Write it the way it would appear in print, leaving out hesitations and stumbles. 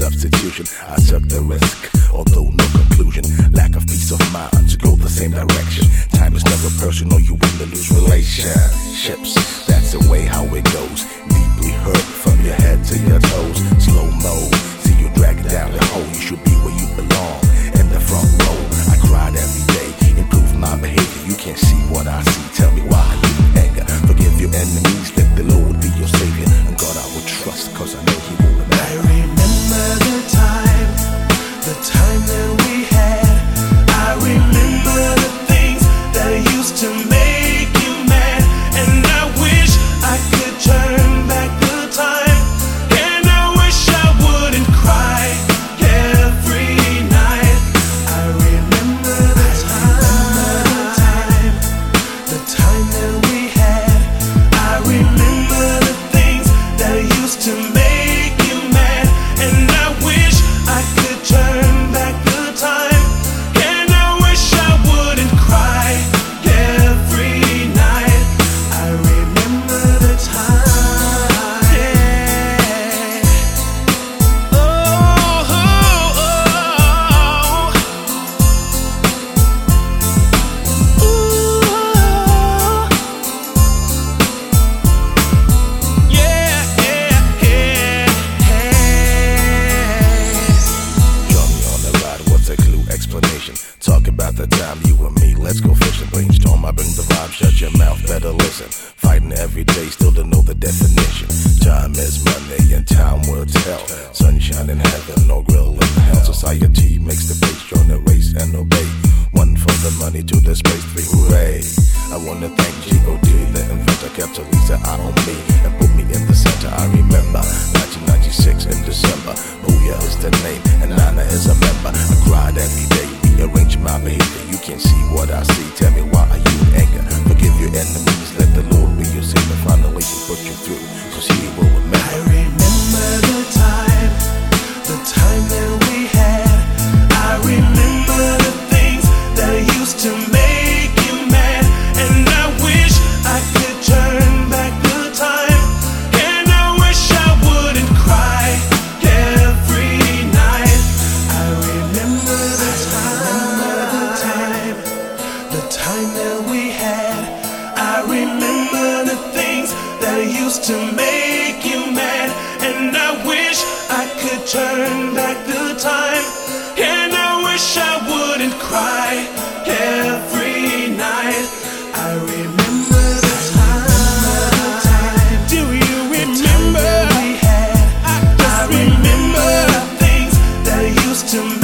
substitution. I took the risk, although no conclusion. Lack of peace of mind to go the same direction. Time is never personal, you win or lose relationships. That's the way how it goes. Deeply hurt from your head to your toes. Slow mo, see you dragging down the hole. You should be where you belong, in the front row. I cried every day, improve my behavior. You can't see what I see, tell me why I need anger. Forgive your enemies, let the Lord be your savior. And God I will trust, cause I know He won't remember. I remember the time that we had. I remember the things that used to make you mad. And I wish I could turn back the time. And I wish I wouldn't cry every night. I remember the time that we had. I remember the things that used to make you mad. And I wish I could turn back the time. And I wish I wouldn't cry every night. I remember the time. Yeah. Oh, oh, oh. Ooh. Yeah, yeah, yeah. Join me on the ride, what's a clue explanation? Talk about the time you and me, let's go fishing. Brainstorm, I bring the vibe, shut your mouth, better listen. Fighting every day, still don't know the definition. Time is money and time will tell. Sunshine in heaven, no grill in hell. Society makes the base, join the race and obey. One for the money, two the space, three hooray. I wanna thank G.O.D, the inventor, kept Lisa eye on me and put me in the center. I remember 1996 in December. Booyah is the name and Nana is a member. I cried every day, rearrange my behavior. You can't see what I see, tell me why are you in anger? Forgive your enemies, let the Lord be your savior. Finally He put you through, cause He will remember. I remember the time that we had. I remember the things that used to make you mad. And I wish I could turn back the time. And I wish I wouldn't cry every night. I remember the time that we had. I remember the things that used to make you mad. And I wish I could turn back the time. And I wish I wouldn't cry every night. I remember the time. Do you remember? I remember the things that used to